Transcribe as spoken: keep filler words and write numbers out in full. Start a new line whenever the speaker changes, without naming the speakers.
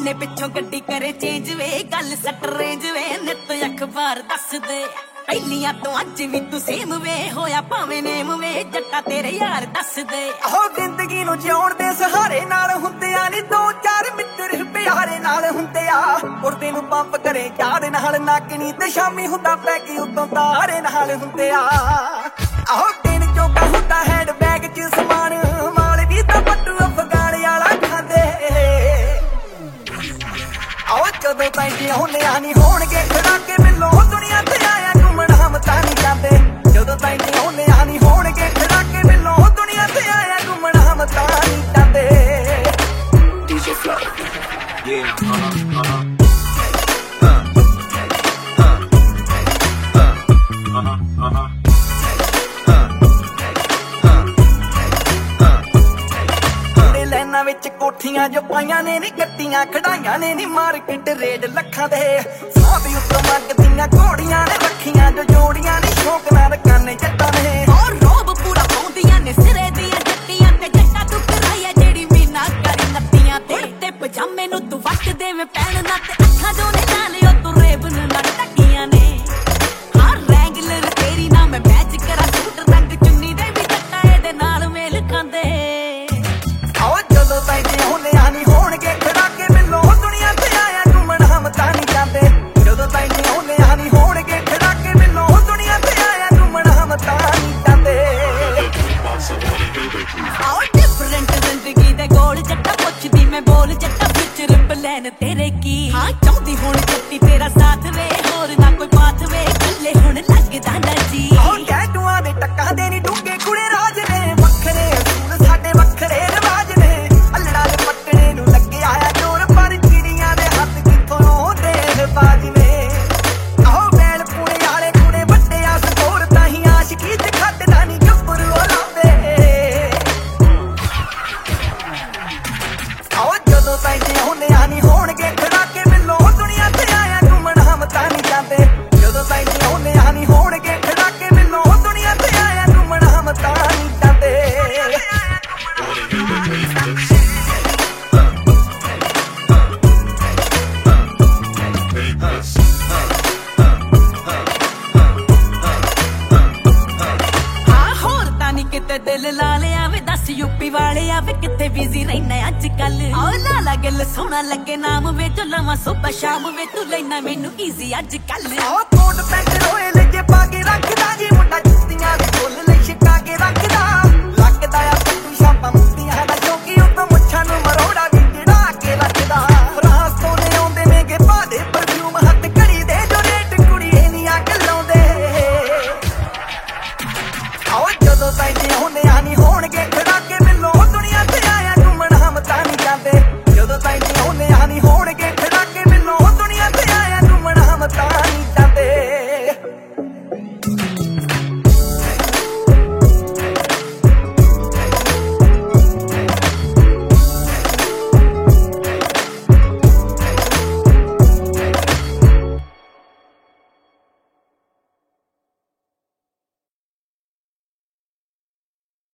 ਮਹੀਨੇ ਪਿੱਛੋਂ ਗੱਡੀ ਕਰੇ ਚੇਂਜ ਵੇ ਗੱਲ ਸੱਟ ਰੇਂਜ ਵੇ ਨਿੱਤ ਅਖਬਾਰ ਦੱਸਦੇ ਪਹਿਲੀਆਂ ਤੋਂ ਅੱਜ ਵੀ ਤੂੰ ਸੇਮ ਵੇ ਹੋਇਆ ਭਾਵੇਂ ਨੇਮ ਵੇ ਜੱਟਾ ਤੇਰੇ ਯਾਰ ਦੱਸਦੇ
ਆਹੋ ਜ਼ਿੰਦਗੀ ਨੂੰ ਜਿਉਣ ਦੇ ਸਹਾਰੇ ਨਾਲ ਹੁੰਦੇ ਆ ਨੀ ਦੋ ਚਾਰ ਮਿੱਤਰ ਪਿਆਰੇ ਨਾਲ ਹੁੰਦੇ ਆ ਉੜਦੇ ਨੂੰ ਪੰਪ ਕਰੇ ਚਾੜ ਨਾਲ ਨਾਕਣੀ ਤੇ ਸ਼ਾਮੀ ਹੁੰਦਾ ਪੈ ਕੇ ਉਤੋਂ ਤਾਰੇ ਨਾਲ ਹੁੰਦੇ ਆ ਆਹੋ ਦਿਨ ਚੋਕਾ ਹੁੰਦਾ ਹੈਂਡ ਬੈਗ ਚ ਸਮਾਨ ਮਾਲ ਵੀ ਤਾਂ ਪੱਟੂ ਅਫਗਾਨ ਵਾਲਾ ਖਾਂਦੇ ਆਹੋ ਜਦੋਂ ਤਾਈਂ ਹੁੰਦੇ ਆ ਨੀ ਹੋਣਗੇ ਖੜਾ ਕੇ ਮਿਲੋ ਦੁਨੀਆ ਤੇ ਆਇਆ ਘੁੰਮਣ ਹਮ ਤਾਂ ਨਹੀਂ ਜਾਂਦੇ ਜਦੋਂ ਤਾਈਂ ਹੁੰਦੇ ਆ ਨੀ ਹੋਣਗੇ ਖੜਾ ਕੇ ਮਿਲੋ ਦੁਨੀਆ ਤੇ ਆਇਆ ਘੁੰਮਣ ਹਮ ਤਾਂ ਨਹੀਂ ਜਾਂਦੇ D J Flow yeah uh-huh uh-huh ਵਿੱਚ ਕੋਠੀਆਂ ਜੋ ਪਾਈਆਂ ਨੇ ਨੀ ਗੱਡੀਆਂ ਖੜਾਈਆਂ ਨੇ ਨੀ ਮਾਰਕੀਟ ਰੇਡ ਲੱਖਾਂ ਦੇ ਸਾਹ ਵੀ ਉੱਤੋਂ ਮੰਗਦੀਆਂ ਘੋੜੀਆਂ ਨੇ ਰੱਖੀਆਂ ਜੋ ਜੋੜੀਆਂ ਨੀ ਸ਼ੌਕ ਨਾਲ ਰਕਾਨੇ ਜੱਟਾਂ ਨੇ
ਔਰ ਰੋਬ ਪੂਰਾ ਪਾਉਂਦੀਆਂ ਨੇ ਸਿਰੇ ਦੀਆਂ ਜੱਟੀਆਂ ਤੇ ਜੱਟਾ ਤੂੰ ਕਰਾਇਆ ਜਿਹੜੀ ਮੀਨਾ ਕਰੀ ਨੱਤੀਆਂ ਤੇ ਤੇ ਪਜਾਮੇ ਨੂੰ ਤੂੰ ਵੱਟ ਦੇਵੇਂ ਪੈਣ ਨਾ ਤੇ ਅੱਖਾਂ ਜੋ ਨੇ ਨਾਲਿਓ ਤੂੰ ਰੇਬ ਨੂੰ ਨਾ ਟੱਕੀਆਂ ਨੇ ਹਰ ਰੈਂਗਲਰ ਤੇਰੀ ਨਾ ਮੈਂ ਮੈਚ ਕਰਾਂ ਸੂਟ ਰੰਗ ਚੁੰਨੀ ਦੇ ਵੀ ਜੱਟਾ ਇਹਦੇ ਨਾਲ ਮੇਲ ਖਾਂਦੇ
ਜਦੋਂ ਤਾਈਂ ਹੁੰਦੇ ਆ ਨੀ ਹੋਣਗੇ ਖੜਾ ਕੇ ਮਿਲੋ ਦੁਨੀਆ ਤੇ ਆਇਆ ਘੁੰਮਣ ਹਮ ਤਾਂ ਨਹੀਂ ਜਾਂਦੇ ਜਦੋਂ ਤਾਈਂ ਹੁੰਦੇ ਆ ਨੀ ਹੋਣਗੇ ਖੜਾ ਕੇ ਮਿਲੋ ਦੁਨੀਆ ਤੇ ਆਇਆ ਘੁੰਮਣ ਹਮ ਤਾਂ ਨਹੀਂ ਜਾਂਦੇ ਆਓ ਡਿਫਰੈਂਟ ਜ਼ਿੰਦਗੀ ਦੇ ਗੋਲ ਜੱਟਾ ਪੁੱਛਦੀ ਮੈਂ ਬੋਲ ਜੱਟਾ ਫਿਚਰ ਪਲਾਨ ਤੇਰੇ ਕੀ ਹਾਂ ਚਾਹੁੰਦੀ ਹੁਣ ਜੱਟੀ ਤੇਰਾ ਸਾਥ ਵੇ ਹੋਰ ਨਾ ਕੋਈ ਪਾਥ ਵੇ ਇਕੱਲੇ ਹੁਣ ਲੱਗਦਾ ਨਾ ਜੀ ਆਓ ਟੈਟੂਆਂ ਦੇ ਟੱਕਾਂ ਦੇ ਨੀ ਡੂੰਗੇ ਕੁੜੇ ਰਾਜ ਨੇ ਵੱਖਰੇ ਅਸੂਲ ਸਾਡੇ ਵੱਖਰੇ ਰਿਵਾਜ ਨੇ ਬਾਜ ਨੇ ਆਹੋ ਬੈਲ ਪੁਣੇ ਵਾਲੇ ਕੁੜੇ ਵੱਡੇ ਆ ਸਕੋਰ ਤਾਂ ਹੀ ਆਸ਼ਕੀ ਚ ਖੱਟਦਾ ਨੀ ਗੱਭਰੂ ਲਾਉਂਦੇ ਆਹੋ ਜਦੋਂ ਤਾਈਂ ਹੁੰਦੇ ਆ ਨੀ ਹੋਣਗੇ ਖੜਾ ਕੇ ਮਿਲੋ ਦੁਨੀਆ ਤੇ ਆਇਆ ਘੁੰਮਣ ਹਮ ਤਾਂ ਨਹੀਂ ਜਾਂਦੇ ਜਦੋਂ ਤਾਈਂ ਹੁੰਦੇ ਆ ਨੀ ਹੋਣਗੇ ਖੜਾ ਕੇ ਮਿਲੋ ਦੁਨੀਆ ਤੇ ਆਇਆ ਘੁੰਮਣ ਹਮ ਤਾਂ ਨਹੀਂ ਜਾਂਦੇ ਕਿਤੇ ਦਿਲ ਲਾ ਲਿਆ ਵੇ ਦੱਸ ਯੂਪੀ ਵਾਲੇ ਆ ਵੇ ਕਿੱਥੇ ਬਿਜ਼ੀ ਰਹਿਣਾ ਅੱਜ ਕੱਲ ਆਹ ਲਾਲਾ ਗੱਲ ਸੋਹਣਾ ਲੱਗੇ ਨਾਮ ਵੇ ਜੋ ਲਵਾਂ ਸੁਬਹ ਸ਼ਾਮ ਵੇ ਤੂੰ ਲੈਣਾ ਮੈਨੂੰ ਈਜ਼ੀ ਅੱਜ ਕੱਲ ਆਹ ਕੋਟ ਪੈਂਟ ਰੋਏ ਲੱਗੇ ਪਾ ਕੇ ਰੱਖਦਾ ਜੀ ਮੁੰਡਾ